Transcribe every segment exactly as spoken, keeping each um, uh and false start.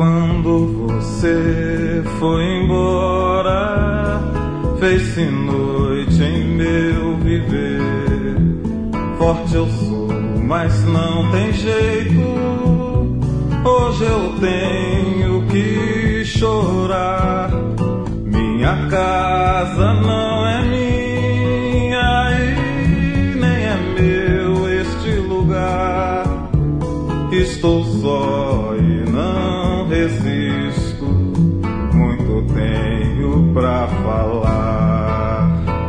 quando você foi embora, fez-se noite em meu viver. Forte eu sou, mas não tem jeito. Hoje eu tenho que chorar. Minha casa não é minha e nem é meu este lugar. Estou só e não resisto, muito tenho pra falar.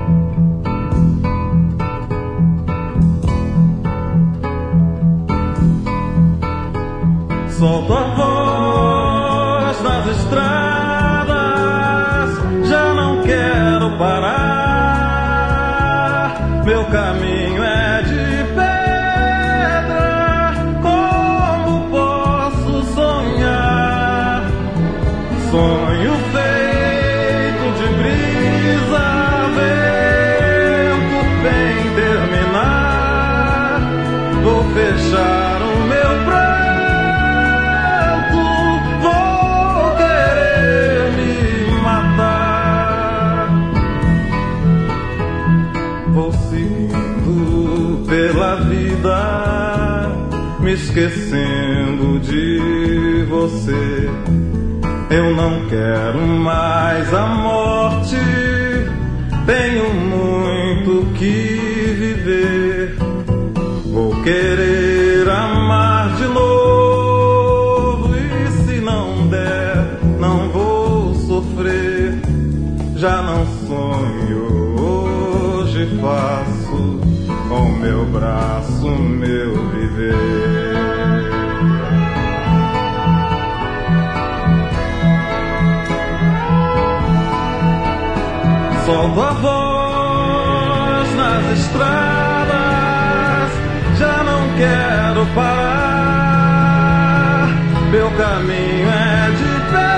Solto a voz nas estradas, já não quero parar. Meu caminho é de pedra, como posso sonhar? Sonho feito de brisa, vento bem terminar. Vou fechar o meu pranto, vou querer me matar. Vou seguindo pela vida, me esquecendo de você. Eu não quero mais a morte, tenho muito que viver. Vou querer amar de novo e se não der, não vou sofrer. Já não sonho, hoje faço com meu braço meu viver. Solto a voz nas estradas, já não quero parar. Meu caminho é de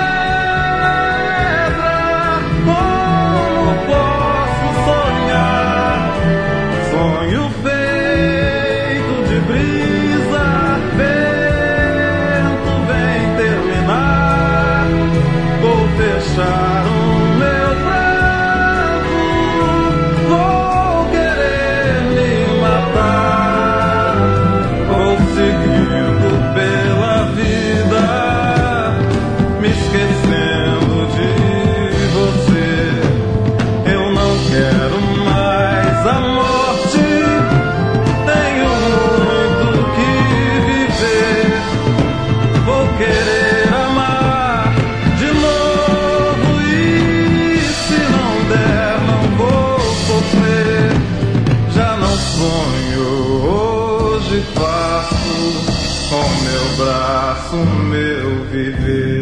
pedra, como posso sonhar? Sonho feito de brisa, vento vem terminar. Vou fechar o meu pranto, vou querer me matar. Vou seguindo pela vida, me esquecendo de você. Eu não quero mais a morte, tenho muito que viver. Vou querer amar de novo e se não der, não vou sofrer. Já não sonho, hoje faço com meu braço meu viver.